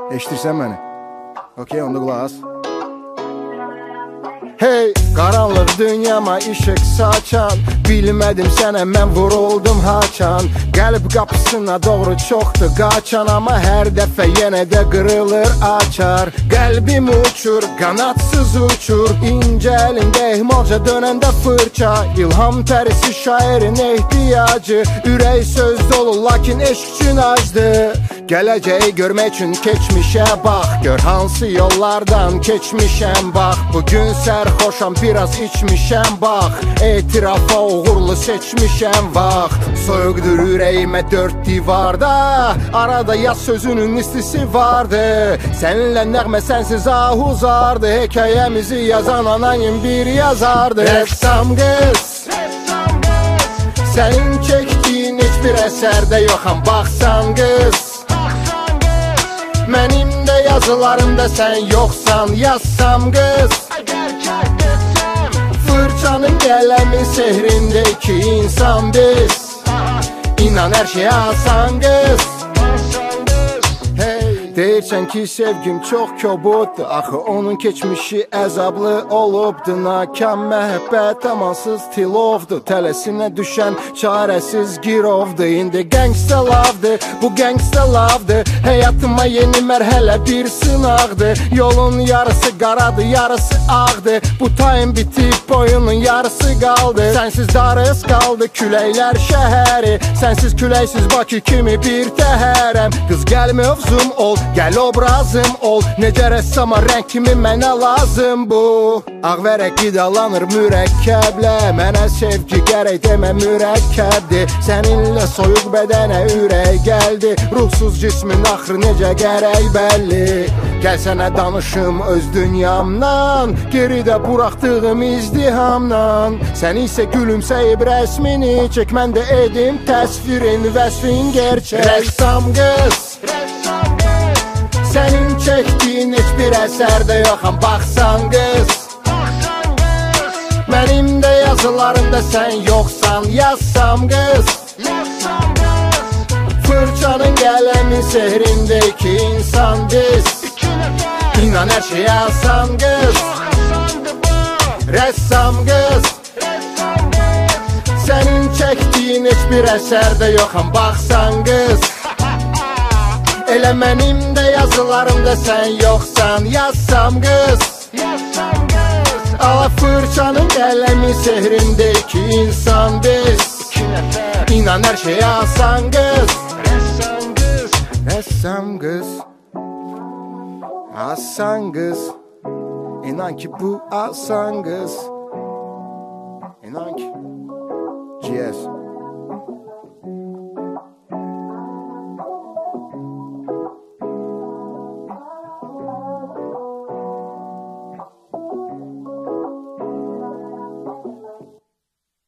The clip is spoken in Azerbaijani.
Eşitirsən məni? Okey, onda qulaq as. Hey, qaranlıq dünyama işıq saçan, bilmədim sənə mən vuruldum haçan. Qəlb qapısına doğru çoxdur qaçan, amma hər dəfə yenə də qırılır açar. Qəlbim uçur, qanatsız uçur, incə əlində ehmalca dönəndə fırça. İlham tərisi şairin ehtiyacı, ürək söz dolu lakin eşq üçün acdı. Gələcəyi görmək üçün keçmişə bax, gör hansı yollardan keçmişəm bax. Bugün sərxoşam, biraz içmişəm bax, etirafa uğurlu seçmişəm vaxt. Soyuqdur ürəyimə dörd divarda, arada yaz sözünün istisi vardı. Səninlə nəğmə sənsiz ahuzardı, hekayəmizi yazan anonim bir yazardı. Rəssam qız, sənin çəkdiyin heç bir əsərdə yoxam, baxsan qız. Mənim də yazılarımda sən yoxsan, yazsam qız. Fırçanın qələmin sehrində iki insan biz. İnan hər şey asan qız. Deyirsən ki sevgim çox kobuddur, axı onun keçmişi əzablı olubdur. Nakam məhəbbət amansız tilovdur, tələsinə düşən çarəsiz girovdur. İndi gangsta lavdır, bu gangsta lavdır, həyatıma yeni mərhələ bir sınaqdır. Yolun yarısı qaradır, yarısı ağdır, bu time bitib boyunun yarısı qaldı. Sənsiz darız qaldı küləklər şəhəri, sənsiz küləksiz Bakı kimi bir təhərəm. Qız gəl mövzum ol, gəl obrazım ol, necə rəssama rəng kimi mənə lazım bu. Ağ vərək qidalanır mürəkkəblə, mənə sevgi gərək demə mürəkkəbdir. Səninlə soyuq bədənə ürək gəldi, ruhsuz cismin axırı necə gərək bəlli. Gəl sənə danışım öz dünyamdan, geridə buraxdığım izdihamdan. Sən isə gülümsəyib rəsmini çək, mən də edim təsvirin vəsfin gerçək. Rəssam qız, sənin çəkdiyin heç bir əsərdə yoxam, baxsan qız. Mənim də yazılarımda sən yoxsan, yazsam qız. Fırçanın qələmin sehrində iki insan biz. İnan hər şey asan qız. Rəssam qız, sənin çəkdiyin heç bir əsərdə yoxam, baxsan qız. Elə mənim də yazılarımda sən yoxsan, yazsam qız. Ala fırçanın qələmin sehrində iki insan biz. İnan hər şey asan qız. Rəssam qız, asan qız. İnan ki bu asan qız. İnan ki GS